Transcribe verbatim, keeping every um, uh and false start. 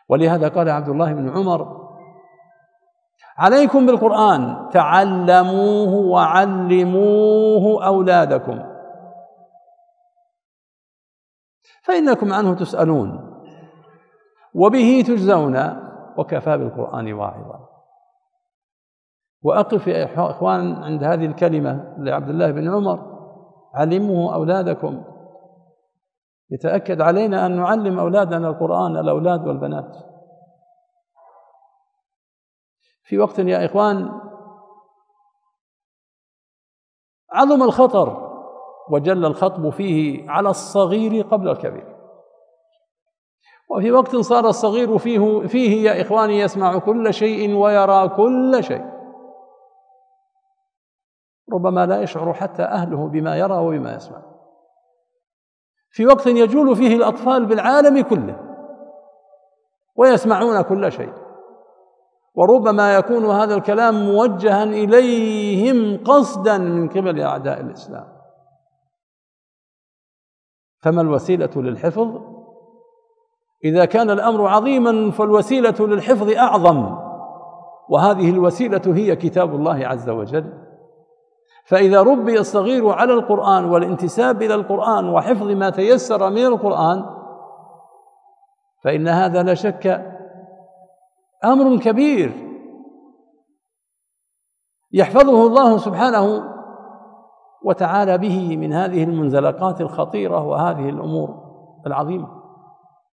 ولهذا قال عبد الله بن عمر: عليكم بالقرآن، تعلموه وعلموه أولادكم فإنكم عنه تسألون وبه تجزون وكفى بالقرآن واعظا. وأقف يا إخوان عند هذه الكلمة لعبد الله بن عمر: علموه أولادكم. يتأكد علينا أن نعلم أولادنا القرآن، الأولاد والبنات. في وقت يا إخوان عظم الخطر وجل الخطب فيه على الصغير قبل الكبير، وفي وقت صار الصغير فيه, فيه يا إخواني يسمع كل شيء ويرى كل شيء، ربما لا يشعر حتى أهله بما يرى وبما يسمع. في وقت يجول فيه الأطفال بالعالم كله ويسمعون كل شيء، وربما يكون هذا الكلام موجها إليهم قصدا من قبل أعداء الإسلام. فما الوسيلة للحفظ؟ إذا كان الأمر عظيما فالوسيلة للحفظ أعظم، وهذه الوسيلة هي كتاب الله عز وجل. فإذا ربي الصغير على القرآن والانتساب إلى القرآن وحفظ ما تيسر من القرآن فإن هذا لا شك أمر كبير يحفظه الله سبحانه وتعالى به من هذه المنزلقات الخطيرة وهذه الأمور العظيمة.